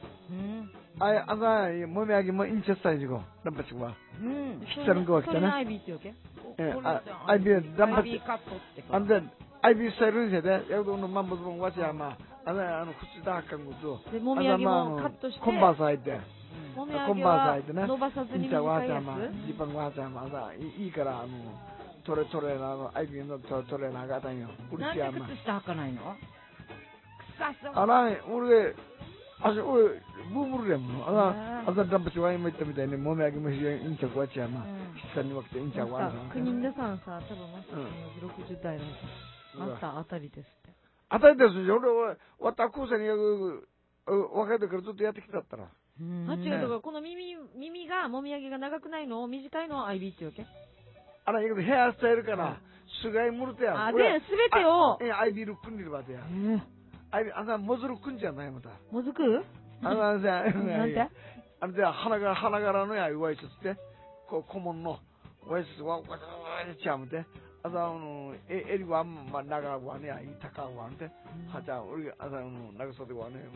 もみあげもインチェスタイジゴ。ラッパチゴは。きたるんこは来たね。 IB って言うわけ ？IB はダンパチ。IB スタイルにして、やるのマンボズボンわちやま。口だかんごと。 で、もみあげもカットして。 コンバース履いて。 もみあげは伸ばさずに短いやつ。 ジーパンわちやま。いいから、トレーナーの IB のトレーナーがあったんよ。 なんで靴下履かないの？ 俺、 俺、ブーブルレムの、あざダンプチワインも言ったみたいに、もめあげもしやインチャクワチヤマ、筆に分けてインチャクワンさん。 国田さんさ、多分マスター60代のマスターあたりですって。 あたりですよ、俺は、わたくさに若い時からずっとやってきたったら。 違う、だからこの耳が、もみあげが長くないのを、短いのを IB っていうわけ？ ヘアスタイルから、すがいむるてや。 で、すべてを。 IB ルックンにいるわけや。モズルックンじゃないまた。 モズク？ なんて花柄のや、ワイシスって、顧問の、ワイシスは、ちゃむて、エリは、長わねや、高わんて、はちゃん、俺が、長袖はね、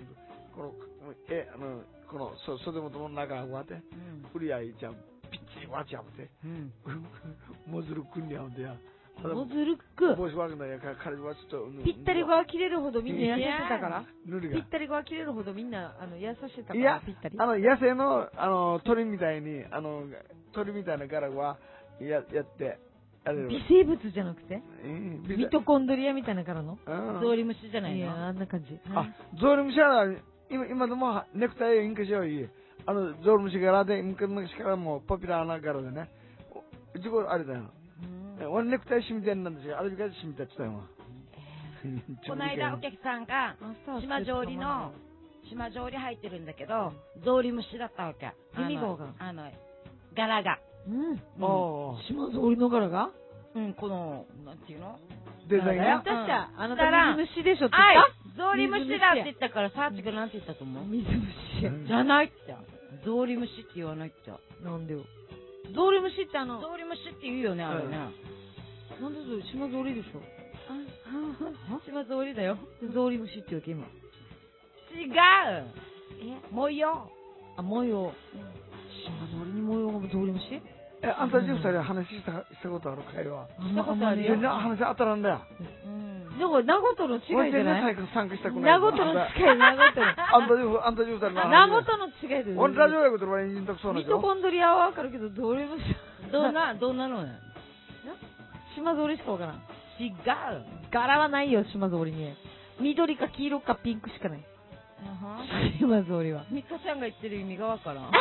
この、袖元の長わて、売りやいちゃん、ピッチリわちゃむて、モズルックンにゃうんでや。 モズルック。ぴったりが切れるほどみんな痩せてたから。ぴったりが切れるほどみんな痩せてたから。 いや、野生の鳥みたいに鳥みたいな柄はやって微生物じゃなくてミトコンドリアみたいな柄のゾウリムシじゃないの？いや、あんな感じ。 ゾウリムシは今でもネクタイインクしよういいゾウリムシ柄で昔からもポピュラーな柄でね。うちこあれだよ。俺ネクタイ締めてんなんですよ。あれが締めてたよ。 この間お客さんが島上り入ってるんだけど、ゾウリムシだったわけ。 耳号が柄が。 島ゾウリの柄が？ このなんていうの？ デザインが。あなた水虫でしょって言った？ ゾウリムシだって言ったからサーチがなんて言ったと思う？ 水虫じゃないって。ゾウリムシって言わないって。 なんでよ。ゾウリムシってゾウリムシって言うよね、あれね。 なんで島ゾウリでしょ？島ゾウリだよ。ゾウリムシって言うわけ今。 違う。模様。 模様。島ゾウリに模様がゾウリムシ？ あんた2人話したことある会話。 したことあるよ。 話当たらんだよ。 でも、名ごとの違いじゃない？ 参加したくない。 名ごとの違い、名ごとの。 あんた2人の話。 名ごとの違いで。 俺ラジオやことはエンジンとそうなミトコンドリアはわかるけど、ゾウリムシ。 どんなのね。 島ゾウリしかわからん。 違う。 柄はないよ、島ゾウリに。緑か黄色かピンクしかない。島ゾウリは。 ミカちゃんが言ってる意味がわからん。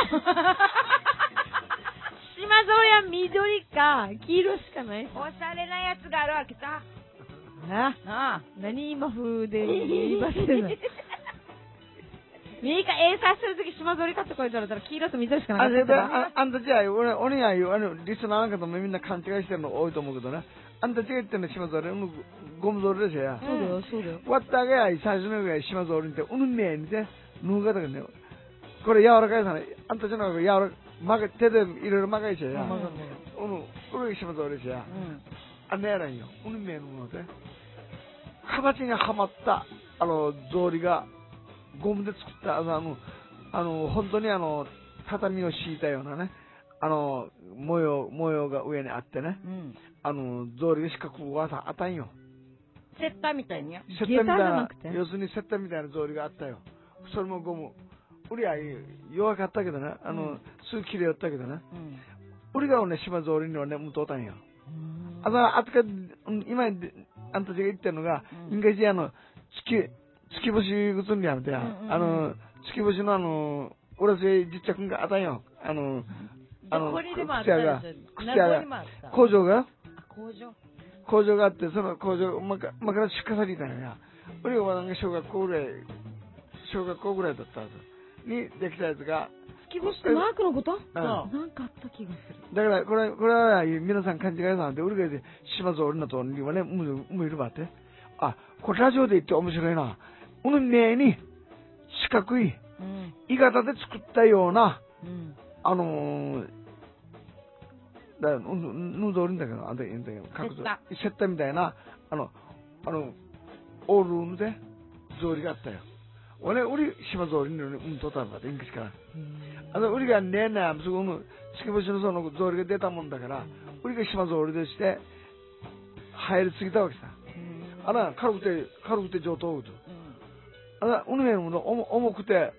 島ゾウリは緑か黄色しかない。 おしゃれなやつがあるわけさ。 何今風で言いませんの。ミカ、さするとき島ゾウリ買ってこいと言われたら黄色と緑しかなかったから。 あんたじゃあ、俺が言う、リスナーなんかともみんな勘違いしてるの多いと思うけどね。あんた違いってんの島ゾウリ、ゴムゾウリですよ。 そうだよ、そうだよ。 わったがや、最初のぐらい島ゾウリって、めえにて、ぬがだけね。これ柔らかいさね。あんたじゃなくて、手でいろいろ曲がいちゃうや。俺が島ゾウリですよ。あんなやらんよ。めえのもので。形がはまった、ゾウリが、ゴムで作った、本当に畳を敷いたようなね、模様が上にあってね、ゾウリが四角はあったんよ。 セッターみたいに。 セッターみたいな、要するにセッターみたいなゾウリがあったよ。それもゴム。俺は弱かったけどね、すぐ切れよったけどね。俺がね、島ゾウリにはね、向とったんよ。今、あんたちが言ってるのが、昔月星ぐつんでやめてや、月星の俺せじっちゃくんがあったんよ。工場が工場があって、その工場、まから出荷されたんや。俺はなんか小学校ぐらいだったはずにできたやつが。 月星ってマークのこと？なんかあった気がする。 だから、これは皆さん勘違いなんで、俺が島津俺のとにはね、むいるばって。これラジオで言って面白いな。目に四角い、鋳型で作ったような、ぬどりんだけど、セッタみたいな、オールームで、草履があったよ。俺、島草履にとったんだって、インクしから。俺がねえな、そこの、月星のその草履が出たもんだから、俺が島草履でして、入りすぎたわけさ。軽くて上等と。海のもの重くて、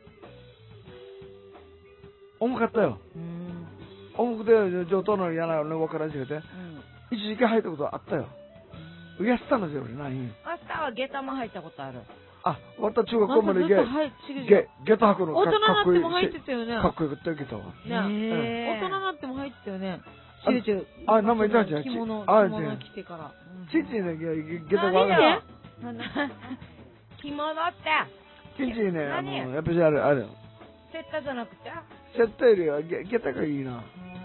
重かったよ。重くて上等の嫌なの分からんしけて、一時期入ったことあったよ。やってたんですよ、俺、何？ 明日は下駄も入ったことある。 あ、また中学校までずっとはい違う下駄履くの大人になっても入ってたよね。 かっこよかったよ、下駄は。 ね、大人になっても入ってたよね。チューチュー。 あ、名前言ったじゃん。 着物着てから。 ちんちんね、下駄がある。 着物って。 ちんちんね、やっぱりあれ。 セッタじゃなくてセッタよりは下駄がいいな。 か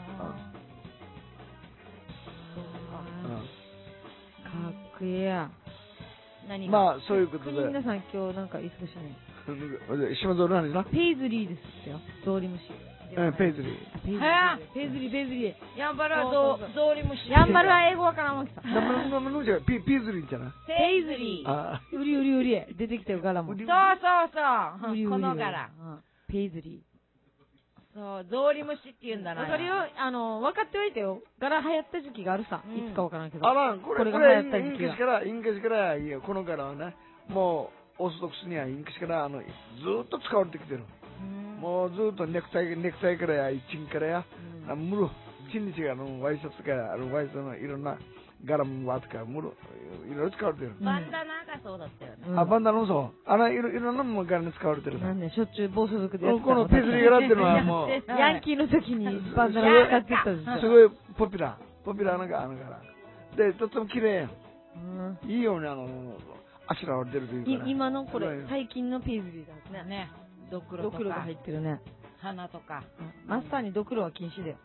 っこいいや。 まあ、そういうことで。 皆さん今日なんか忙しいね。 島通りなんですな。 ペイズリーですってよ。ゾウリムシ。 ペイズリー。 ペイズリー。 やんばるはゾウリムシ。 やんばるは英語わからんわけさ。 ピーズリーじゃない。 ペイズリー。 売り。出てきたよ、柄も。 そう。この柄。 ペイズリー。 そう、ゾウリムシって言うんだな。 わかるよ。分かっておいてよ。柄流行った時期があるさ。いつかわからんけど。 これが流行った時期が。 インケシからいいよ。この柄はね、もう、オーソドックスにはインケシからずっと使われてきてる。もうずっとネクタイからや、チンからや、ムル、チンに違うワイシャツか、ワイシャツのいろんな柄もワーとか、ムル、いろいろ使われてる。 バンダナがそうだったよね。 バンダナもそう。いろんなも柄に使われてる。 なんで、しょっちゅう暴走族でやってた。 このペズリ柄っていうのはもう、 ヤンキーの時にバンダナ使ってたんですよ。 すごいポピュラーな柄。で、とっても綺麗。いいようにあしらわれてるというか。 今のこれ、最近のペイズリーだね。ドクロが入ってるね。 花とか。 マスターにドクロは禁止だよ。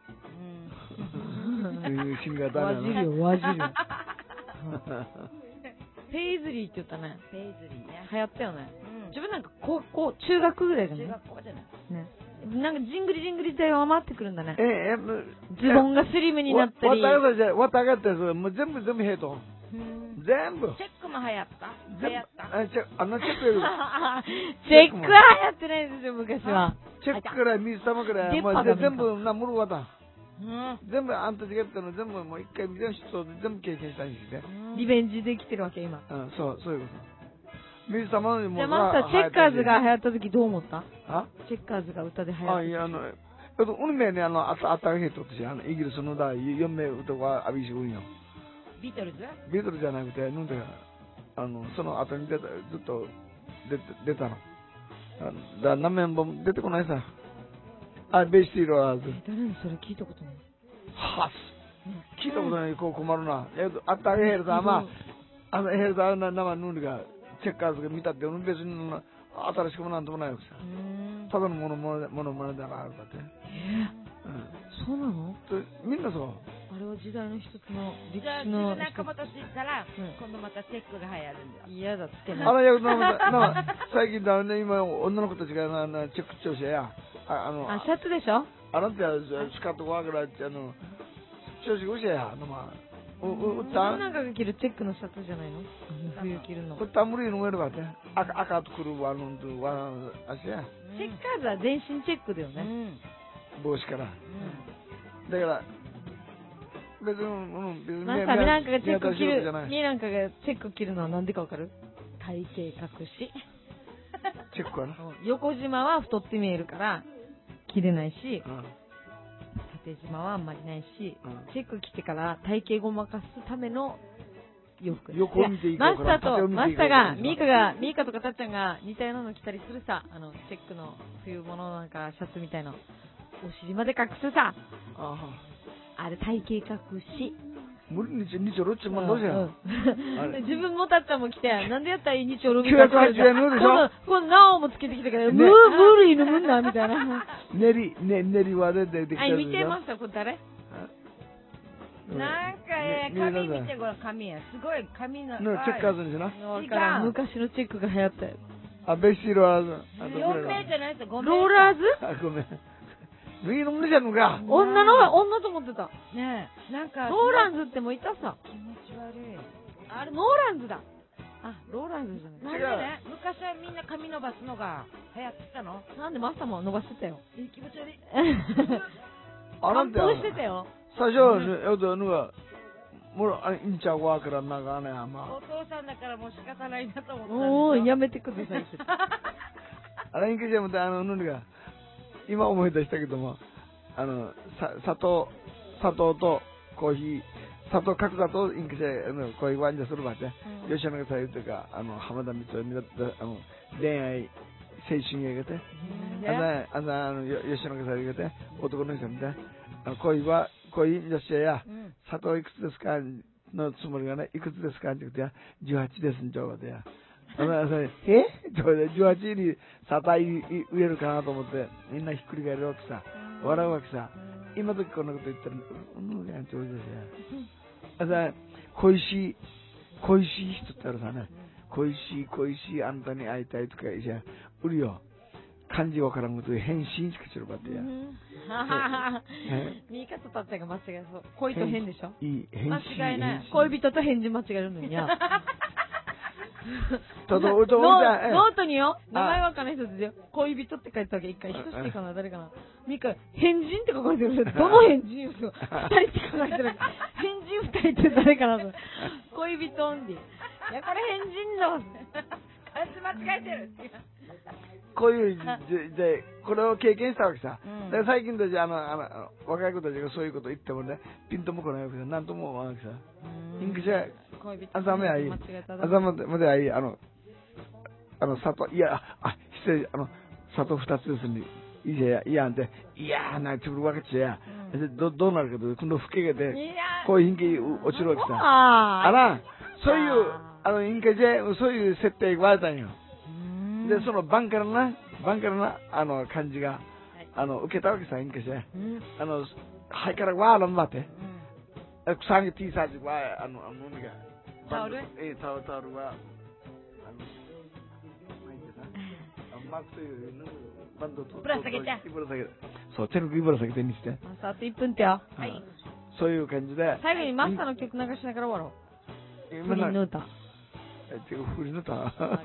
新型だよ。和汁。ペイズリーって言ったね。 ペイズリーね。 流行ったよね。自分なんか高校、中学ぐらいじゃない？ 中学校じゃない。 ね。なんかジングリ時代は回ってくるんだね。ズズボンがスリムになったり。 綿がってもう全部ヘイト。全部。 チェックも流行ったチェックチェックは流行ってないですよ、昔は。 チェックから水玉から、全部な、ムルワタ。全部あんた違ったの全部もう一回見て人全部経験したいんですね。 リベンジできてるわけ、今。 そういうこと。水玉にも。 じゃあマスター、チェッカーズが流行った時どう思った？ あ？ チェッカーズが歌で流行った時。 いや、運命にあったがへとってし、イギリスのだ、4名歌が浴びしうんよ。 ビートルズじゃなくて、なんてその後にずっと出たの。何面も出てこないさ。ベイスティーローズ。 誰にそれ聞いたことない。 はっ。聞いたことない、困るな。あったがへるさ、まあ、へるさ、生ヌーが、チェッカーズが見たって、別に新しくもなんともないわけさ。ただのものまねだからあるかって。 そうなの？ みんなそう。 あれは時代の一つの歴史の。仲間と知ったら、今度またチェックが流行るんだよ。 嫌だってね。 最近だね、今、女の子たちがチェック調子や。 シャツでしょ？ あなたはスカートワークラって調子がうしや。 なんか着るチェックのシャツじゃないの？冬着るの。 これたむりの上のかって。赤とくるわのと足や。 チェッカーズは全身チェックだよね。 帽子から。だから別にマスターミランカがチェック着る。ミランカがチェック着るのはなんでかわかる？体型隠し。 チェックはな。 横島は太って見えるから着れないし。縦縞はあんまりないし、チェック着てから体型ごまかすための洋服。 横を見ていいかマスターが、ミーカとかたっちゃんが似たようなの着たりするさ、チェックの冬物なんかシャツみたいな、お尻まで隠すさ。あれ体型隠し。 無理にちょろっちもんどうじゃん。 自分もたっちゃんも着て、なんでやったらにちょろみたいな。980円のでしょ？ 今度、なおもつけてきたから、無理のむんな、みたいな。 練りはでできた。 見てました、これ誰？ なんか髪見てごらん、髪や。すごい髪の。 チェッカーズにしな。 昔のチェックが流行ったよ。 ベシロワーズ。 4名じゃないですよ、5名。 ローラーズ？ ごめん。右の胸じゃんのか。 女と思ってた。 ねえ、なんか。 ローランズってもいたさ。 気持ち悪い。 あれ、ノーランズだ。ローランズじゃない。 なんでね、昔はみんな髪伸ばすのが流行ってたの？ なんでマスターも伸ばしてたよ。 気持ち悪い。 散歩してたよ。 最初はもう、インチャワーから長ね、 お父さんだからもう仕方ないなと思ったんですよ。やめてください。 インケジャムって今思い出したけども、砂糖とコーヒー、 里角だと、インクシェ、こういうワンジャするばって、吉永さゆとか、浜田光夫、恋愛、青春映画で、吉永さゆがて、男の人みたいな、恋女子や、里いくつですかのつもりがね、いくつですかって言って、18ですんちょうでや。18に里植えるかなと思って、みんなひっくり返るわけさ、笑うわけさ。今時こんなこと言ったら、ちょうですや。恋しい人ってあるさね、恋しいあんたに会いたいとか言いゃ、うるよ。漢字わからんことで返信しかしろばってや。 言い方たってが間違えそう。恋と変でしょ？ いい、返信。 間違いない。 恋人と返事間違えるのにや。ノートによ、名前わかんない人で恋人って書いたわけ一回。人しかな、誰かな。ミカ、変人って書かれてる。どの変人よ。2人って書かれてる。変人2人って誰かなと。恋人オンリー。いや、これ変人の。 漢字間違えてる。 こういうで、これを経験したわけさ。で最近たち、若い子たちがそういうこと言ってもね、ピンとも来ないわけさ。なんとも思わなくさ。インクシャ、朝めあい、朝まであい、里、いや、失礼、里2つですね。いやんて、いやーな、ちょっとわけちや。どうなるかと、今度老けがて、こういう品気落ちるわけさ。そういう、インカジェ、そういう設定が言われたんよ。で、そのバンカラな、感じが、受けたわけさ、インカジェ。はいからわーらんばって。草木 T サージは、海が。 タオルタオルは、マークというバンドと。 ぶら下げて。 そう、手の首ぶら下げてにして。 あと1分ってよ。 はい。 そういう感じで。 最後にマスターの曲流しながら終わろう。フリーの歌。 フリーの歌。 はい。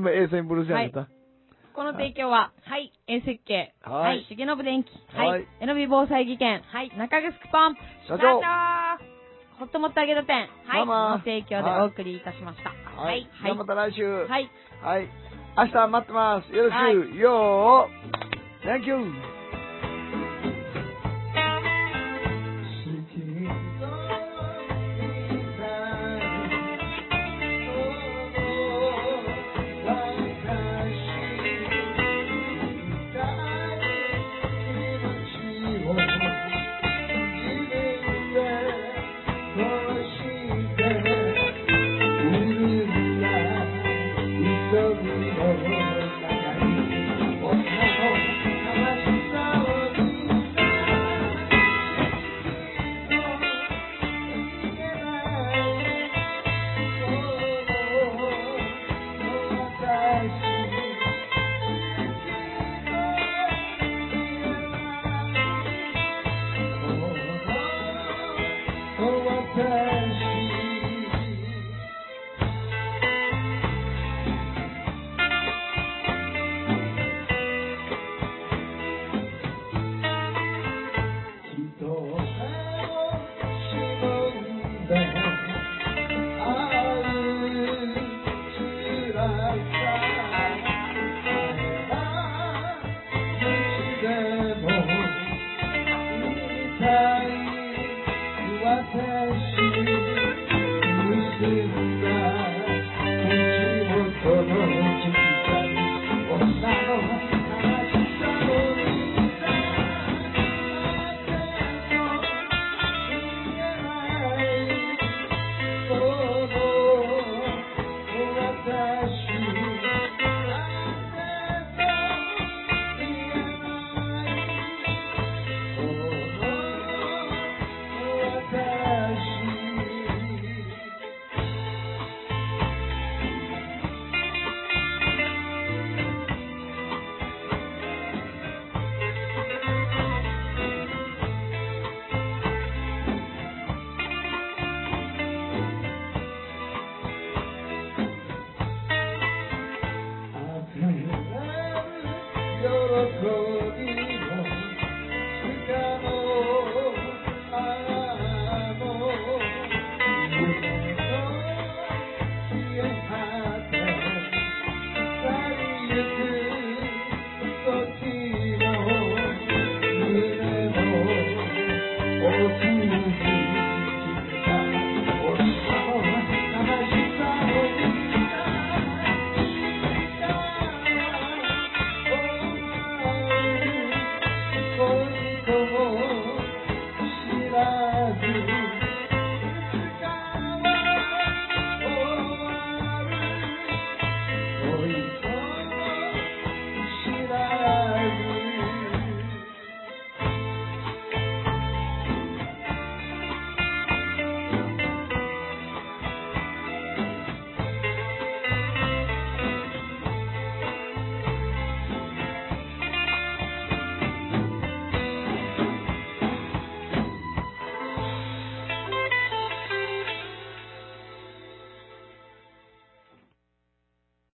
今、衛星ブルースやった。 この提供は、 はい。 遠石家、 はい。 重信電機、 はい。 NB 防災技研、 はい。 中城パンプ、 社長、 ホットモット揚げた店、はい。の提供でお送りいたしました。 はい。じゃあまた来週。 はい。 はい。明日待ってます。よろしく。よー。Thank you.